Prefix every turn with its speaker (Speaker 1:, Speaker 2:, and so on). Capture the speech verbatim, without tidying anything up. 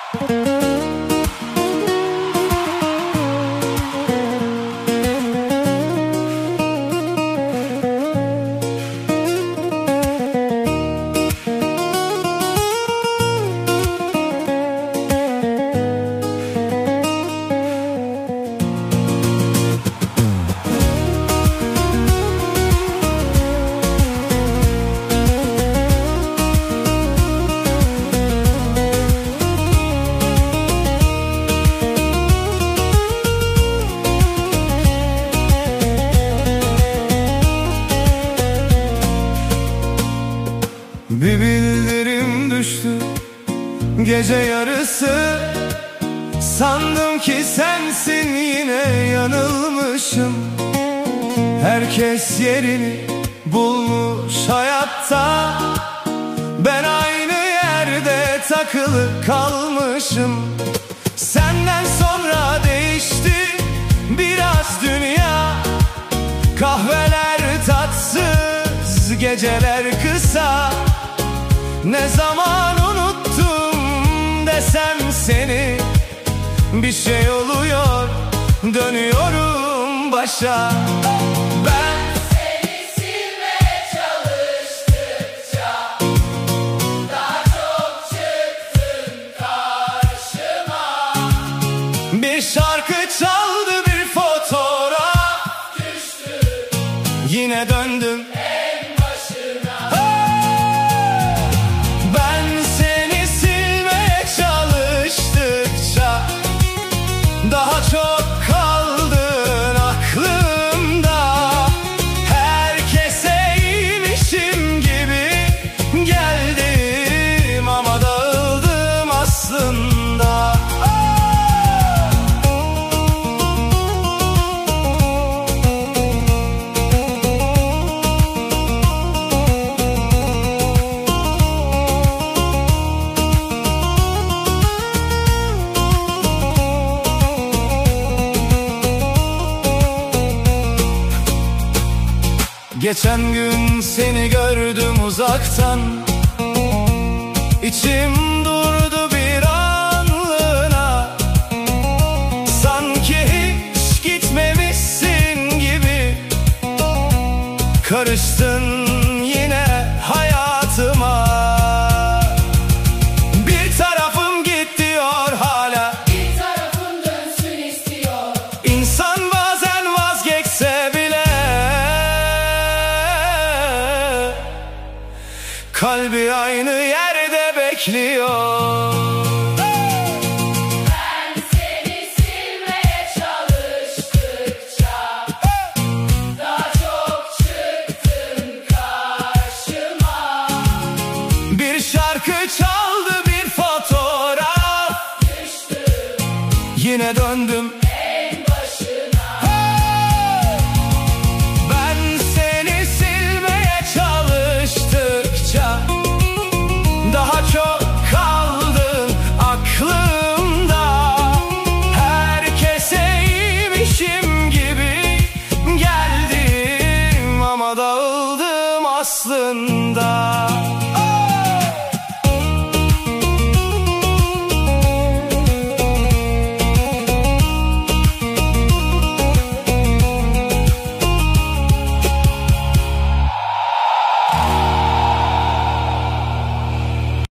Speaker 1: Bir bildirim düştü gece yarısı, sandım ki sensin, yine yanılmışım. Herkes yerini bulmuş hayatta, ben aynı yerde takılı kalmışım. Senden sonra değişti biraz dünya, kahveler tatsız, geceler kısa. Ne zaman unuttum desem seni, bir şey oluyor, dönüyorum başa. Ben
Speaker 2: seni silmeye çalıştıkça daha çok çıktın karşıma.
Speaker 1: Bir şarkı çaldı, bir fotoğraf
Speaker 2: düştü,
Speaker 1: yine döndüm
Speaker 2: en başına.
Speaker 1: Ben seni silmeye çalıştıkça daha çok kaldın aklımda. Herkese iyiymişim gibi geldim ama dağıldım aslında. Geçen gün seni gördüm uzaktan, İçim durdu bir anlığına. Sanki hiç gitmemişsin gibi, karıştın yine hayatıma. Bir tarafım git diyor hala,
Speaker 2: Bir tarafım dönsün istiyor.
Speaker 1: İnsan bazen vazgeçse bile kalbi aynı yerde bekliyor.
Speaker 2: Ben seni silmeye çalıştıkça daha çok çıktın karşıma.
Speaker 1: Bir şarkı çaldı, bir fotoğraf
Speaker 2: Düştü,
Speaker 1: yine döndüm